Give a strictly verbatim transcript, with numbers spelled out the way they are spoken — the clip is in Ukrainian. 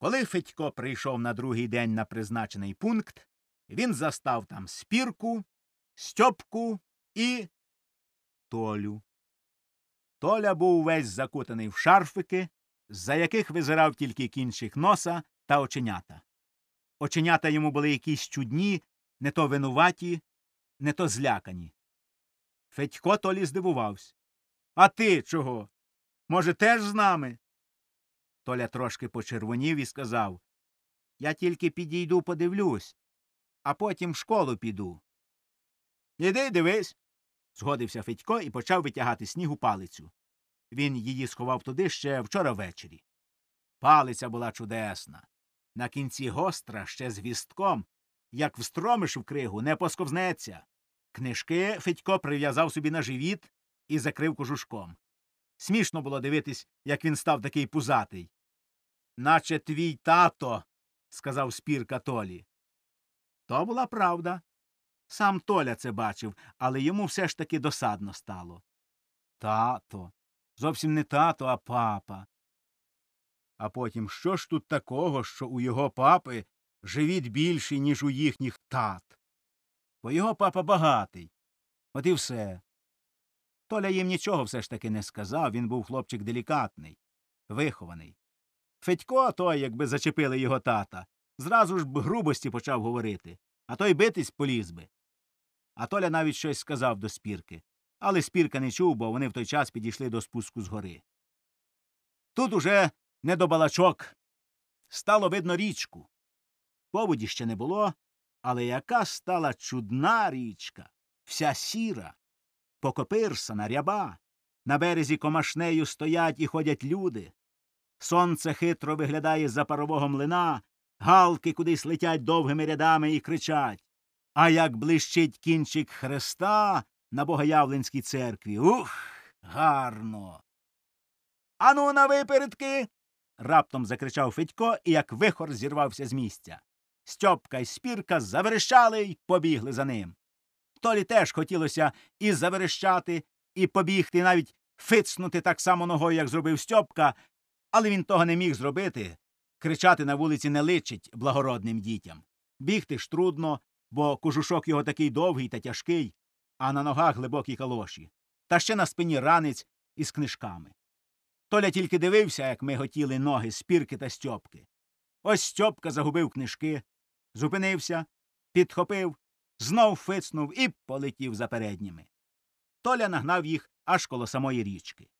Коли Федько прийшов на другий день на призначений пункт, він застав там Спірку, Стьопку і Толю. Толя був весь закутаний в шарфики, з-за яких визирав тільки кінчик носа та оченята. Оченята йому були якісь чудні, не то винуваті, не то злякані. Федько Толі здивувався. — А ти чого? Може, теж з нами? Толя трошки почервонів і сказав: — Я тільки підійду, подивлюсь, а потім в школу піду. — Іди, дивись, — згодився Федько і почав витягати снігу палицю. Він її сховав туди ще вчора ввечері. Палиця була чудесна. На кінці гостра, ще з гвістком, як встромиш в кригу, не посковзнеться. Книжки Федько прив'язав собі на живіт і закрив кожушком. Смішно було дивитись, як він став такий пузатий. — Наче твій тато, — сказав Спірка Толі. То була правда. Сам Толя це бачив, але йому все ж таки досадно стало. Тато. Зовсім не тато, а папа. А потім, що ж тут такого, що у його папи живіт більший, ніж у їхніх тат? Бо його папа багатий. От і все. Толя їм нічого все ж таки не сказав, він був хлопчик делікатний, вихований. Федько той, якби зачепили його тата, зразу ж б грубості почав говорити, а той битись поліз би. А Толя навіть щось сказав до Спірки, але Спірка не чув, бо вони в той час підійшли до спуску з гори. Тут уже не до балачок. Стало видно річку. Поводі ще не було, але яка стала чудна річка, вся сіра, покопирсана, ряба. На березі комашнею стоять і ходять люди. Сонце хитро виглядає з-за парового млина, галки кудись летять довгими рядами і кричать. А як блищить кінчик хреста на Богоявленській церкві. Ух, гарно! — Ану на випередки! — раптом закричав Федько і як вихор зірвався з місця. Стьопка й Спірка заверещали й побігли за ним. Толі теж хотілося і заверещати, і побігти, навіть фицнути так само ногою, як зробив Стьопка, але він того не міг зробити. Кричати на вулиці не личить благородним дітям. Бігти ж трудно, бо кожушок його такий довгий та тяжкий, а на ногах глибокі калоші. Та ще на спині ранець із книжками. Толя тільки дивився, як миготіли ноги Спірки та Стьопки. Ось Стьопка загубив книжки, зупинився, підхопив, знов фицнув і полетів за передніми. Толя нагнав їх аж коло самої річки.